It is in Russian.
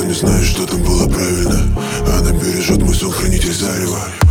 не знаю, что там было правильно. Она бережет мой сон, хранитель зарева.